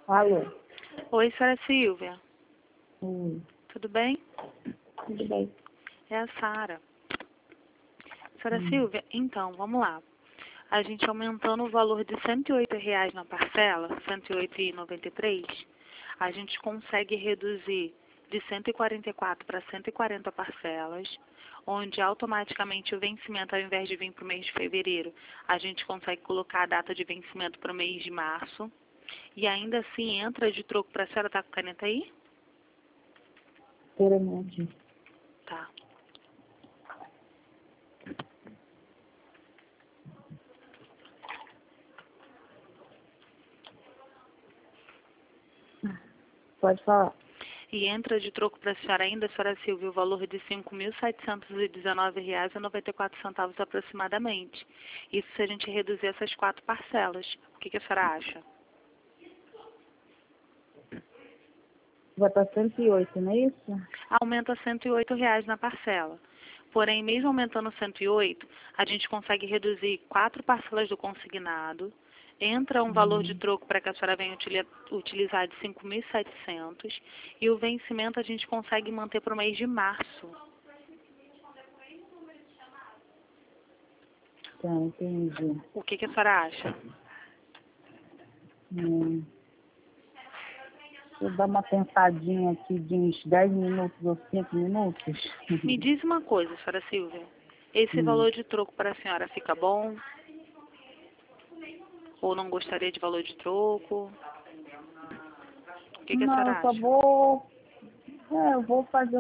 Alô? Oi, senhora Silvia. Oi, Tudo bem? tudo bem? É a Sara. Senhora Hum. Silvia, então, vamos lá. A gente aumentando o valor de R$ 108 na parcela, R$ 108,93, a gente consegue reduzir de 144 para 140 parcelas, onde automaticamente o vencimento, ao invés de vir para o mês de fevereiro, a gente consegue colocar a data de vencimento para o mês de março. E ainda assim entra de troco para a senhora. Tá com caneta aí? Espera um minutinho. Tá. Pode falar. E entra de troco para a senhora ainda, senhora Silvia, o valor de R$ 5.719,94 aproximadamente. Isso se a gente reduzir essas 4 parcelas. O que a senhora acha? Vai para 108, não é isso? Aumenta R$ 108 na parcela. Porém, mesmo aumentando 108, a gente consegue reduzir 4 parcelas do consignado. Entra um valor de troco para que a senhora venha utilizar de 5.700 e o vencimento a gente consegue manter para o mês de março. Tá, entendi. O que a senhora acha? Hum. Deixa eu dar uma pensadinha aqui de uns 10 minutos ou 5 minutos. Me diz uma coisa, senhora Silvia. Esse Hum. valor de troco para a senhora fica bom? Ou não gostaria de valor de troco? O que a Não, eu senhora só acha? vou... eu vou fazer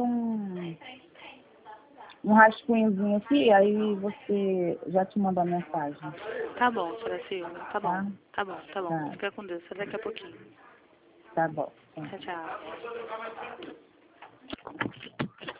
um rascunhozinho aqui, aí você já te manda a mensagem, Tá bom, senhora Silvia. Tá bom. tá? Tá bom, tá bom. Tá, Fica com Deus. Até daqui a pouquinho. tá bom. Tá. Tchau, tchau.